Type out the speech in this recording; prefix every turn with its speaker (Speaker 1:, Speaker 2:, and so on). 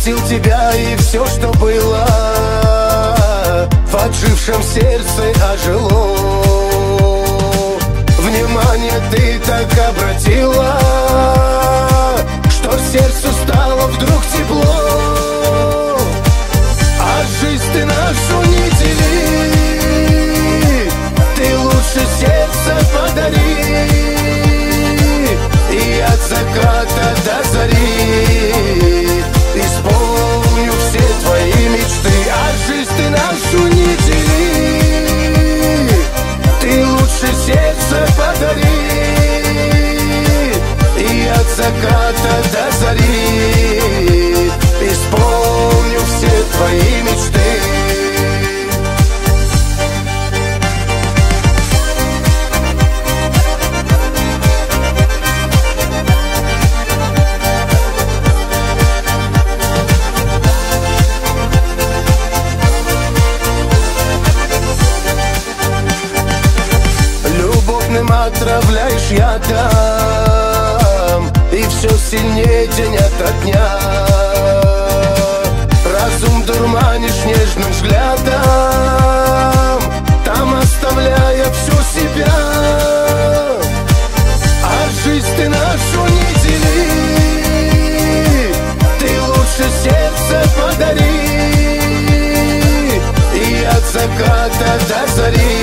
Speaker 1: бросил тебя, и все, что было в отжившем сердце ожило. Внимание ты так обратила, что сердцу стало вдруг тепло. А жизнь ты нашу не дели, ты лучше сердце подари, и от заката до зари исполню все твои мечты. А жизнь ты нашу не дели, ты лучше сердце подари, и от заката до зари исполню все твои мечты. Отравляешь ядом, и все сильнее день ото дня. Разум дурманишь нежным взглядом, там оставляя всю себя. А жизнь ты нашу не дели, ты лучше сердце подари, и от заката до зари